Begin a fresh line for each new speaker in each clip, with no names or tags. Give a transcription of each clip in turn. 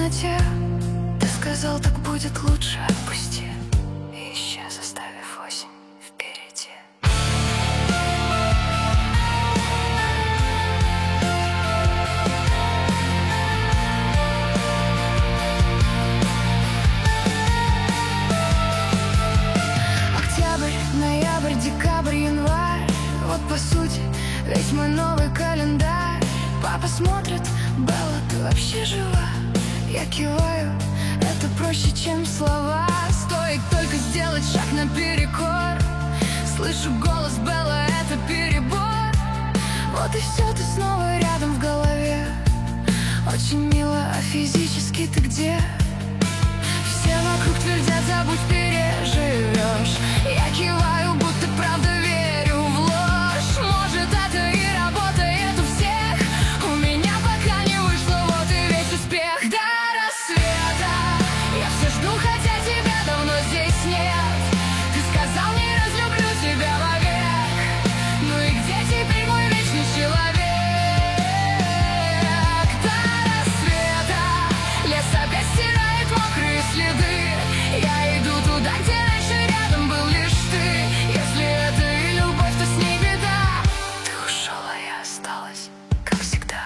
темноте. Ты сказал, так будет лучше, отпусти. И исчез, оставив осень впереди. Октябрь, ноябрь, декабрь, январь. Вот по сути весь мой новый календарь. Папа смотрит: Белла, ты вообще жива? Я киваю: это проще, чем слова. Стоит только сделать шаг наперекор. Слышу голос: Белла, это перебор. Вот и все, ты снова рядом в голове. Очень мило, а физически ты где? Все вокруг твердят: забудь, переживешь. Я киваю, будто правда верю в ложь. Может, это и работает у всех. У меня пока не вышло, вот и весь успех. До рассвета я все жду, хотя тебя давно здесь нет. Ты сказал, не разлюблю тебя вовек. Ну и где теперь мой вечный человек? До рассвета лес опять стирает мокрые следы. Я иду туда, где раньше рядом был лишь ты. Если это и любовь, то с ней беда. Ты ушел, а я осталась, как всегда.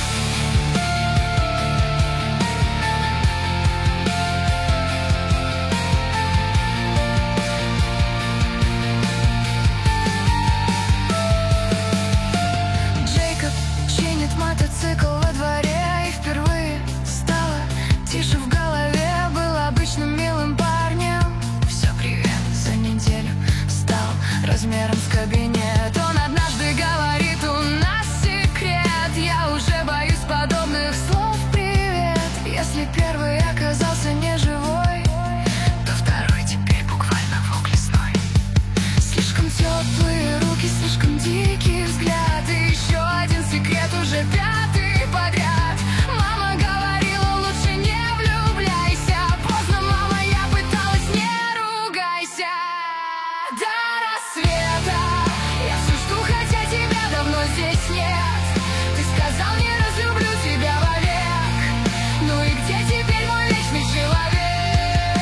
Джейкоб чинит мотоцикл во дворе. И впервые стало тише в голове. Был обычным милым парнем. Все, привет, за неделю стал размером с кабинет. Он однажды говорит: у нас секрет. Я уже боюсь подобных слов. Привет. Если первый оказался не живой, то второй теперь буквально волк лесной. Слишком теплые руки, слишком дикий взгляд. И еще один секрет, уже пятый подряд. Мама говорила: лучше не влюбляйся. Поздно, мама, я пыталась, не ругайся. До рассвета я все жду, хотя тебя давно здесь нет. Ты сказал, не разлюблю тебя вовек. Ну и где теперь мой вечный человек?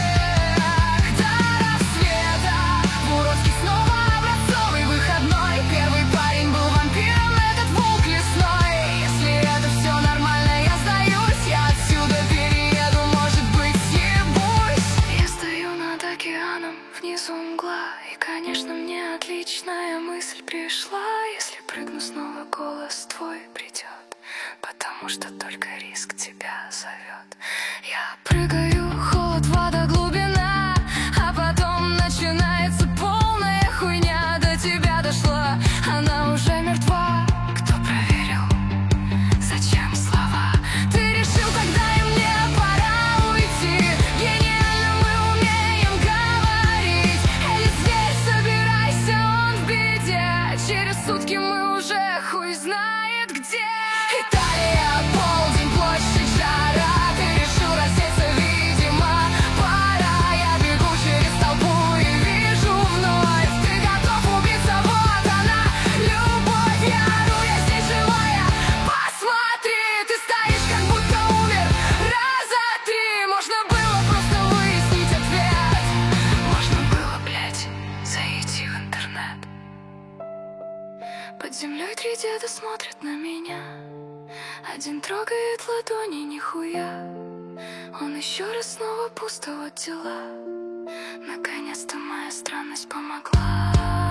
До рассвета в Уродске снова образцовый выходной. Первый парень был вампиром, этот волк лесной. Если это все нормально, я сдаюсь. Я отсюда перееду, может быть, съебусь. Я стою над океаном, внизу мгла. И, конечно, мне отличная мысль пришла. Если прыгну снова, голос твой придет, потому что только риск тебя зовет. Я прыгаю, холод, вода, глубина. А потом начинается полная хуйня. До тебя дошла, она уже мертва. Кто проверил? Зачем слова? Ты решил, тогда и мне пора уйти. Гениально мы умеем говорить. Эй, зверь, собирайся, он в беде. Через сутки мы уже хуй знает где. Италия, полдень, площадь, жара. Ты решил рассеяться, видимо, пора. Я бегу через толпу и вижу вновь. Ты готов убиться, вот она, любовь. Я ору, я здесь живая. Посмотри, ты стоишь, как будто умер раза три. Можно было просто выяснить ответ. Можно было, блядь, зайти в интернет. Под землей 3 деда смотрят на меня. Один трогает ладони, нихуя. Он еще раз снова пусто, вот дела. Наконец-то моя странность помогла.